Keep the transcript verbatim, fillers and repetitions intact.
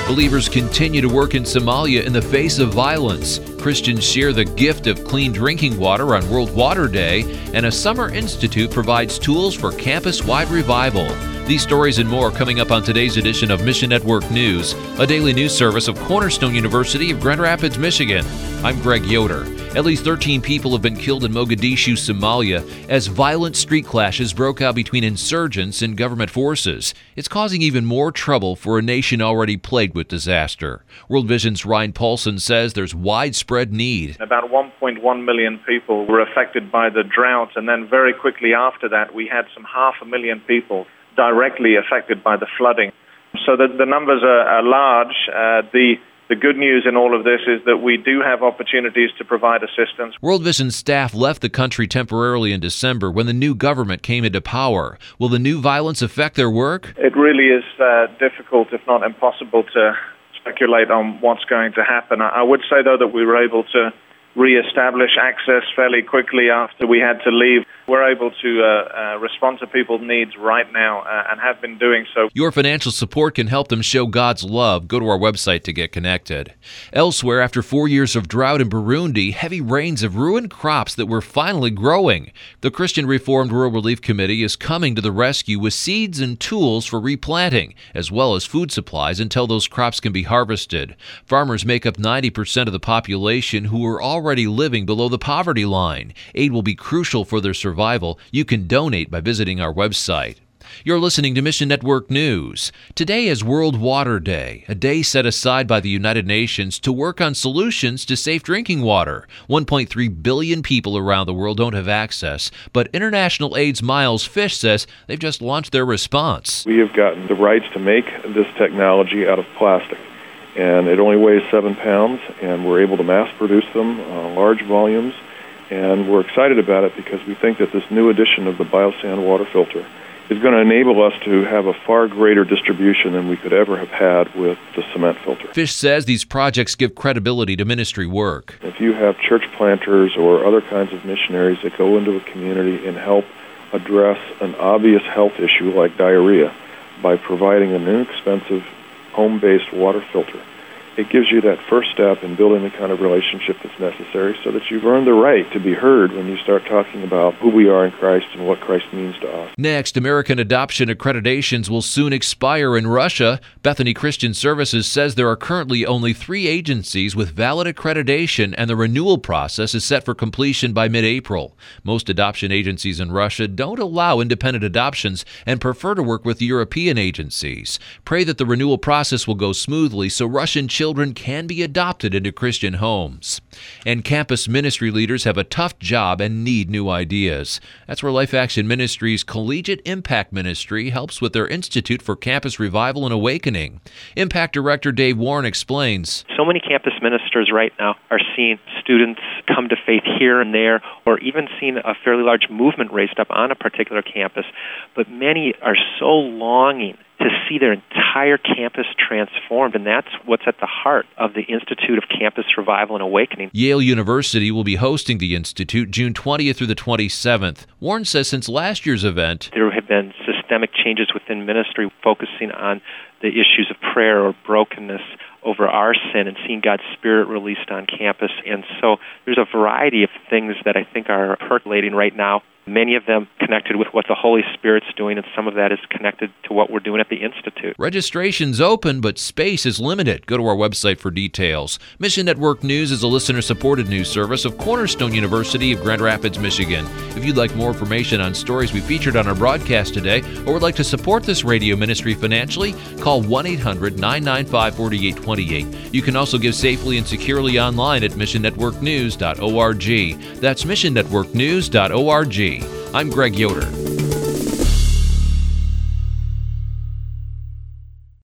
Believers continue to work in Somalia in the face of violence. Christians share the gift of clean drinking water on World Water Day, and a summer institute provides tools for campus-wide revival. These stories and more coming up on today's edition of Mission Network News, a daily news service of Cornerstone University of Grand Rapids, Michigan. I'm Greg Yoder. At least thirteen people have been killed in Mogadishu, Somalia, as violent street clashes broke out between insurgents and government forces. It's causing even more trouble for a nation already plagued with disaster. World Vision's Ryan Paulson says there's widespread need. About one point one million people were affected by the drought, and then very quickly after that, we had some half a million people directly affected by the flooding. So the, the numbers are, are large. Uh, the The good news in all of this is that we do have opportunities to provide assistance. World Vision staff left the country temporarily in December when the new government came into power. Will the new violence affect their work? It really is uh, difficult, if not impossible, to speculate on what's going to happen. I would say, though, that we were able to reestablish access fairly quickly after we had to leave. We're able to uh, uh, respond to people's needs right now uh, and have been doing so. Your financial support can help them show God's love. Go to our website to get connected. Elsewhere, after four years of drought in Burundi, heavy rains have ruined crops that were finally growing. The Christian Reformed World Relief Committee is coming to the rescue with seeds and tools for replanting, as well as food supplies until those crops can be harvested. Farmers make up ninety percent of the population who are already living below the poverty line. Aid will be crucial for their survival. You can donate by visiting our website. You're listening to Mission Network News. Today is World Water Day, a day set aside by the United Nations to work on solutions to safe drinking water. one point three billion people around the world don't have access, but International Aid's Miles Fish says they've just launched their response. We have gotten the rights to make this technology out of plastic, and it only weighs seven pounds, and we're able to mass produce them uh, large volumes. And we're excited about it because we think that this new edition of the Biosand water filter is going to enable us to have a far greater distribution than we could ever have had with the cement filter. Fish says these projects give credibility to ministry work. If you have church planters or other kinds of missionaries that go into a community and help address an obvious health issue like diarrhea by providing an inexpensive home-based water filter, it gives you that first step in building the kind of relationship that's necessary so that you've earned the right to be heard when you start talking about who we are in Christ and what Christ means to us. Next, American adoption accreditations will soon expire in Russia. Bethany Christian Services says there are currently only three agencies with valid accreditation, and the renewal process is set for completion by mid-April. Most adoption agencies in Russia don't allow independent adoptions and prefer to work with European agencies. Pray that the renewal process will go smoothly so Russian children Children can be adopted into Christian homes. And campus ministry leaders have a tough job and need new ideas. That's where Life Action Ministries Collegiate Impact Ministry helps with their Institute for Campus Revival and Awakening. Impact Director Dave Warren explains. So many campus ministers right now are seeing students come to faith here and there, or even seeing a fairly large movement raised up on a particular campus. But many are so longing to see their entire campus transformed, and that's what's at the heart of the Institute of Campus Revival and Awakening. Yale University will be hosting the Institute June twentieth through the twenty-seventh. Warren says since last year's event, there have been systemic changes within ministry focusing on the issues of prayer or brokenness over our sin and seeing God's Spirit released on campus. And so there's a variety of things that I think are percolating right now. Many of them connected with what the Holy Spirit's doing, and some of that is connected to what we're doing at the Institute. Registration's open, but space is limited. Go to our website for details. Mission Network News is a listener-supported news service of Cornerstone University of Grand Rapids, Michigan. If you'd like more information on stories we featured on our broadcast today, or would like to support this radio ministry financially, call one eight hundred nine nine five four eight two eight. You can also give safely and securely online at mission network news dot org. That's mission network news dot org. I'm Greg Yoder.